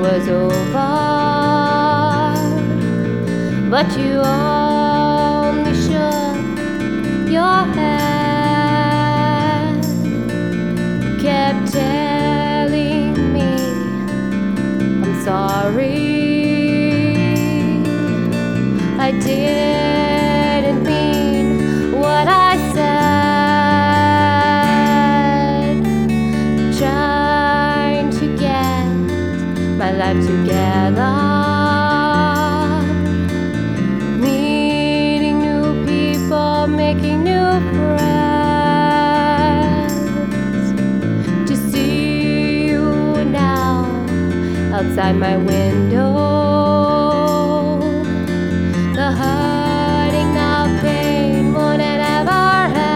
was over, but you only shook your head, kept telling me I'm sorry. I didn't mean what I said, trying to get my life together, meeting new people, making new friends. To see you now outside my window, the hurting of pain won't ever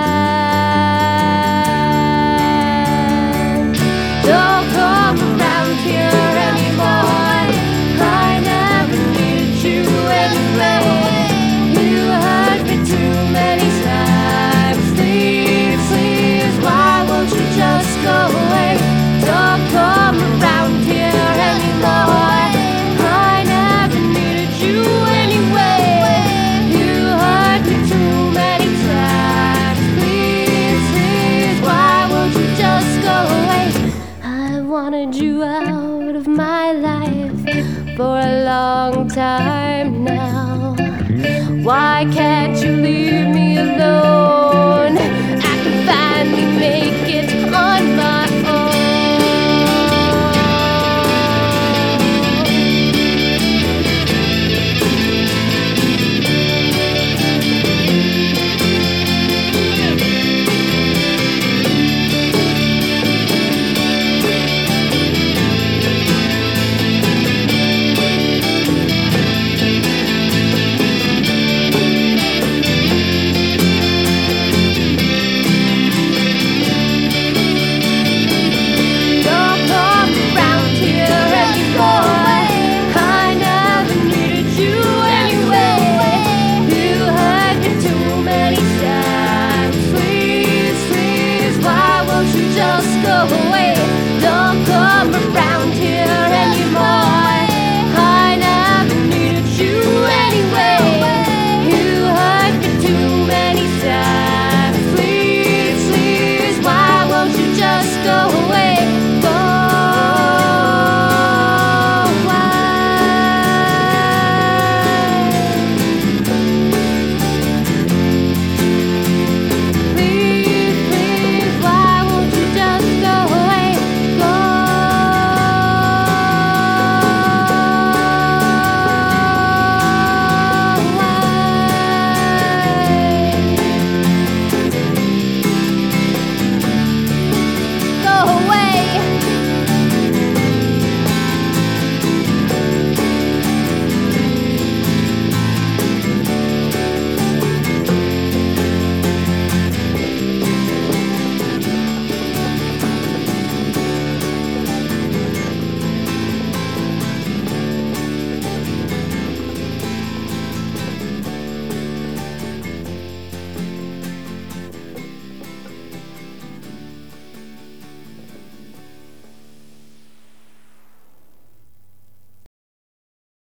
end. Don't come around here anymore, I never needed you anyway. You hurt me too many times. Please, please, why won't you just go away? Don't come around here anymore, I never needed you anyway. You hurt me too many times. Please, please, why won't you just go away? I wanted you out of my life for a long time now. Why can't you leave?